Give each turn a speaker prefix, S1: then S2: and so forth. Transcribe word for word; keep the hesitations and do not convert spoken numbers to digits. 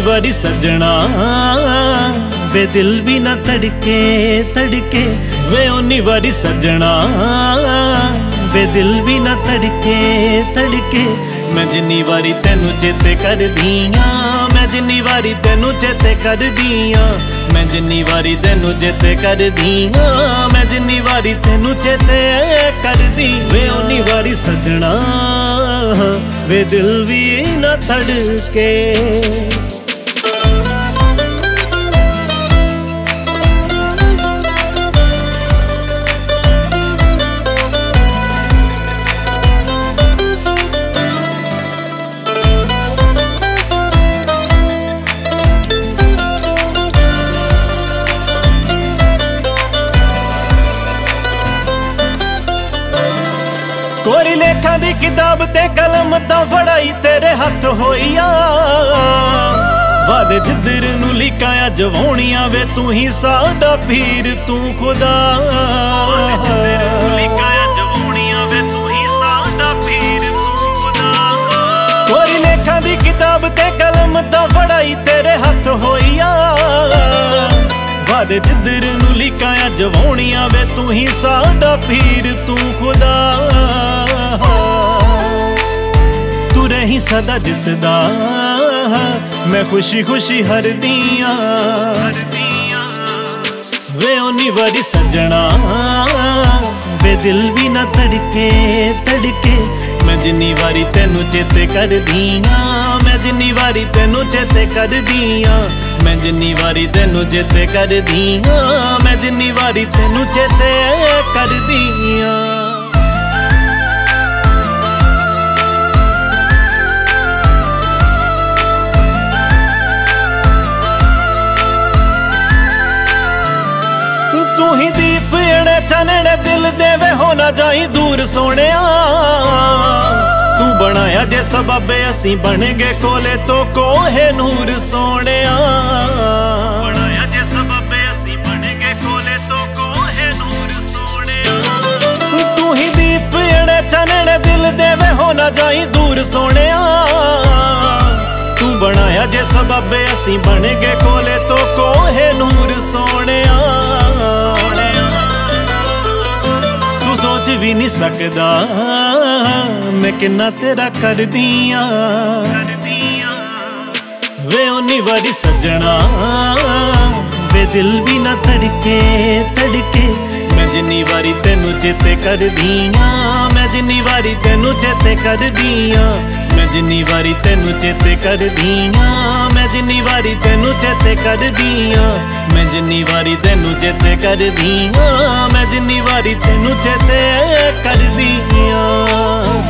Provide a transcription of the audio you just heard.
S1: वारी सजना वे दिल भी ना तड़के तड़के वे उन्नी वारी सजना वे दिल भी ना तड़के तड़के मैं जिन्नी वारी तेनू चेते कर दियां मैं जिन्नी वारी तेनू चेते कर दियां मैं जिन्नी वारी तेनू चेते कर दियां मैं जिन्नी वारी तेनू चेते कर दी वे उन्नी वारी सजना वे दिल भी ना तड़के। कोरी लेखा दी किताब ते कलम ता फड़ाई तेरे हथ होइया वादे जिधर नू लिखाया जवानियां वे तू ही साडा पीर तू खुदा कोरी लेखा दी किताब ते कलम ता फड़ाई तेरे हथ होइया वादे जिधर नू लिखाया जवानियां वे तू ही साडा पीर तू खुदा तू रही सदा जितदा मैं खुशी खुशी हर दिया वे उन्नी वारी सजना वे दिल भी ना तड़के तड़के मैं जिन्नी वारी तेनू चेते कर दिया मैं जिन्नी वारी तेनू चेते कर दिया मैं जिन्नी वारी तेनू चेते कर दिया मैं जिन्नी वारी तेनू चेते कर दिया। तू ही दीप एड़े चानने दिल देवे हो ना जाई दूर सोने तू बनाया जे सबबे असी बन गए कोले तो कोहे नूर सोने बनाया जे सबबे असी बन गए कोले तो कोहे नूर सोने तू ही दीप एड़े चानने दिल देवे हो ना जाई दूर सोने तू बनाया जे सबबे असी बन गए कोले तो कोहे नूर सोने तू सोच भी नहीं सकदा मैं किन्ना तेरा कर दिया वे उन्नी वारी सजना वे दिल भी ना तड़के तड़के मैं जिन्नी वारी तेनू चेते कर दिया मैं जिन्नी वारी तेनू चेते कर दिया मैं जिन्नी वारी तेनू चेते कर दिया मैं जिन्नी वारी तेनू चेते कर दिया मैं जिन्नी वारी तेनू चेते कर दिया मैं जिन्नी वारी तेनू चेते कर दिया।